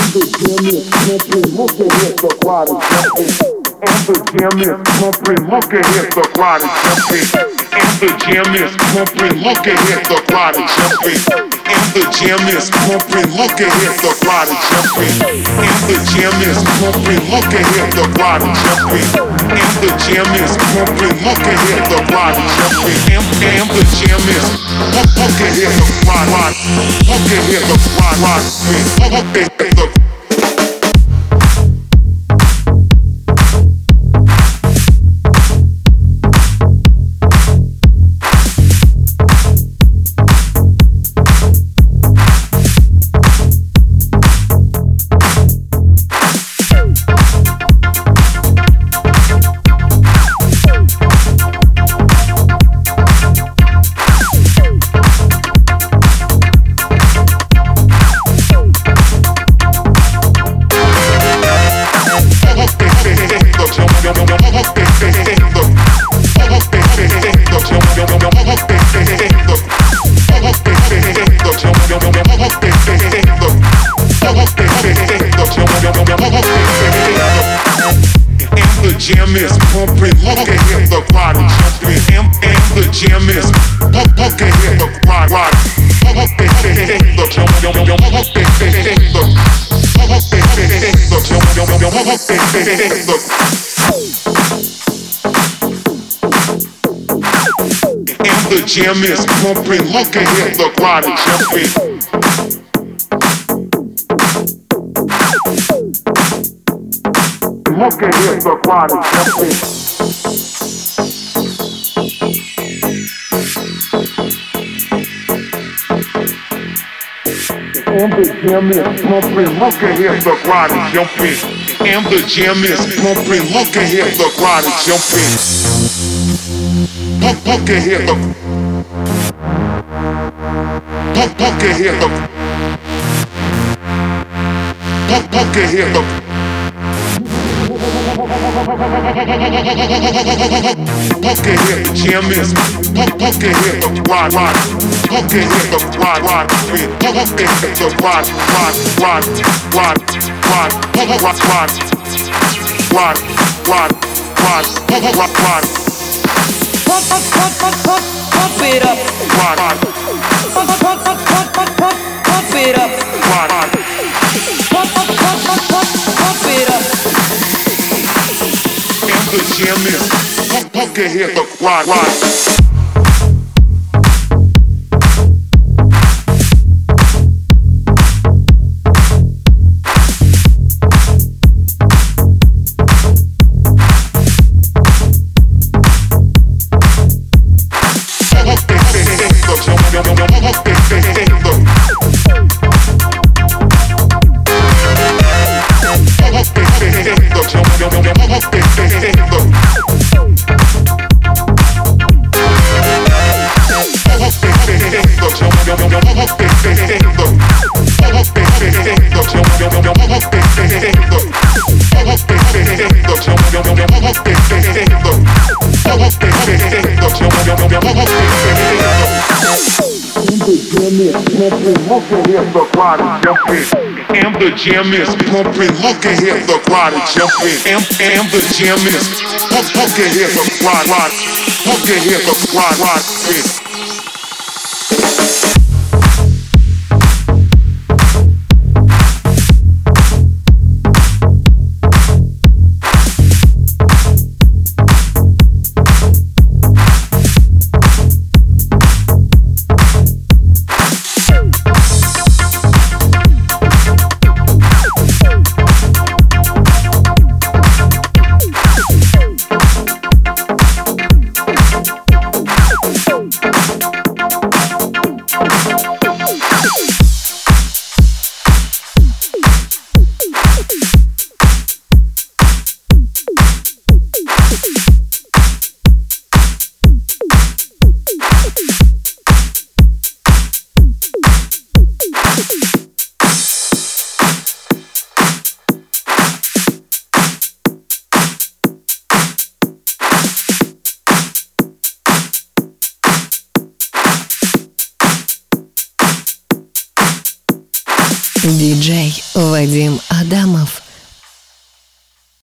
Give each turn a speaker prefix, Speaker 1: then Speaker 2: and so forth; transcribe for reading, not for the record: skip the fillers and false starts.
Speaker 1: The gym is pumping, look ahead, the crowd is jumping. And the gym is pumping, look ahead, the crowd is jumping. And the gym is pumping, look ahead, the crowd is jumping. And the gym is pumping, look ahead, the crowd is jumping. And the gym is pumping, look ahead, the crowd is jumping. And the gym is pumping, look ahead, the crowd is jumping. And the gym is look ahead, the crowd, look ahead, the crowd, look ahead, the gym is pumping, look ahead, the crowd is jumping. And the gym is look ahead, the crowd, and the gym is pumping, look ahead, the crowd is jumping. Look ahead, the crowd is jumping. And the gym is pumping, look ahead, the crowd is jumping. And the gym is pumping, look ahead, the crowd is jumping. Look ahead, the look ahead, the look ahead, the look ahead, the gym is look ahead, the ride, look ahead, the ride, look ahead, the ride,
Speaker 2: pump it up, pump it up, pump it up.
Speaker 1: And the gym is look ahead, the ride. And the gym is pumping, look ahead, the crowd is jumping. And the gym is look ahead, the crowd, look ahead, the crowd,
Speaker 3: Диджей Вадим Адамов.